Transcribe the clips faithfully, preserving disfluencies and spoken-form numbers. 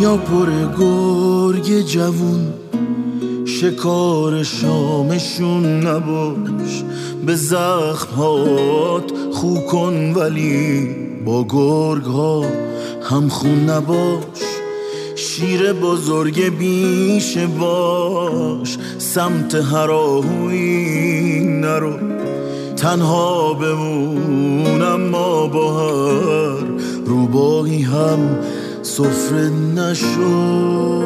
دنیا پر گرگ جوون، شکار شامشون نباش. به زخمات خو کن ولی با گرگ ها هم خون نباش. شیر بزرگ بیشه باش، سمت هراهویی نرو. تنها بمون اما با هر روباهی هم سفره نشو.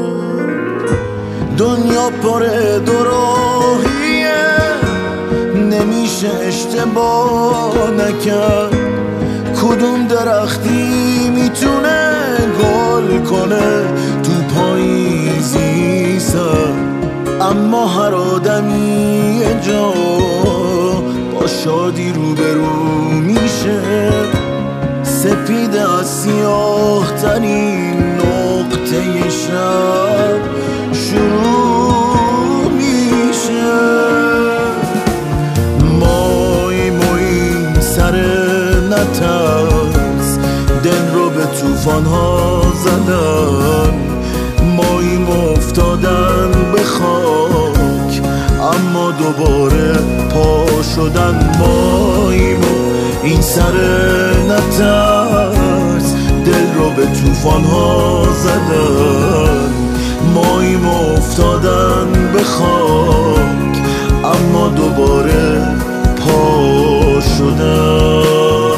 دنیا پر دوراهیه، نمیشه اشتباه نکرد. کدوم درختی میتونه گل کنه تو پاییزی سر؟ اما هر آدمی یه جا با شادی روبرو میشه. سپید از سیاه ترین نقطه شب شروع میشه. مای مای سر نترس، دل رو به توفان ها زدن. ماییم افتادن به خاک اما دوباره پا شدن. ماییم این سر نترس، دل رو به توفان ها زدن. ماییم افتادن به خاک اما دوباره پا شدن.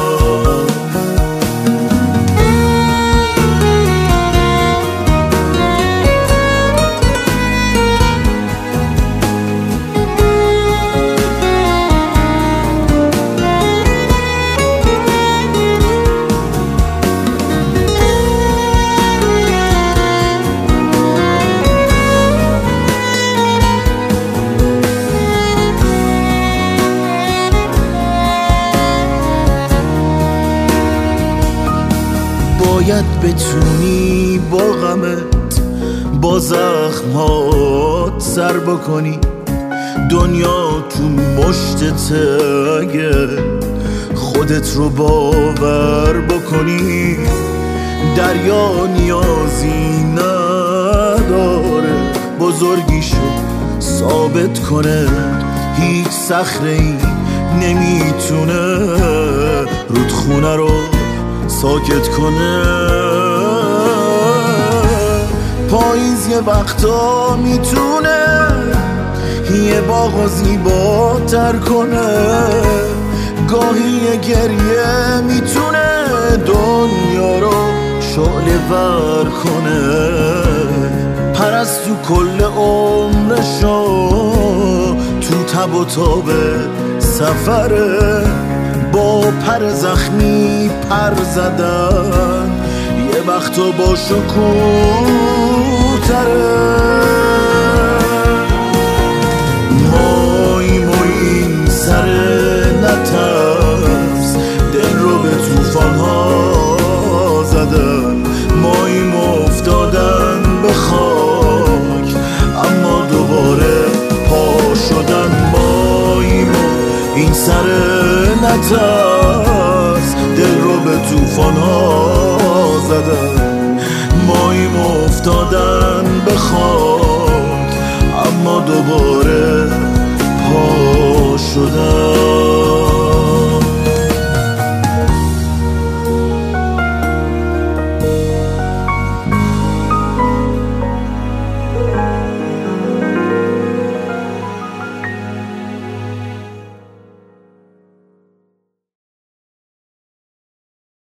باید بتونی با غمت با زخمات سر بکنی. دنیا تو مشتته اگه خودت رو باور بکنی. دریا نیازی نداره بزرگیشو ثابت کنه. هیچ صخره‌ای نمیتونه رودخونه رو ساکت کنه. پاییز یه وقتا میتونه یه باغ زیباتر کنه. گاهی یه گریه میتونه دنیا رو شعله ور کنه. پرستو کل عمرشو تو تب و تاب سفره. با پر زخمی پر زدن یه وقتا با شکوه تره. مای مای سر نترس، دل رو به توفان ها زدن. ماییم افتادن به خاک اما دوباره پا شدن. ماییم این سر نترس، دل رو به توفان ها زدن. ماییم افتادن به خاک اما دوباره پا شدن.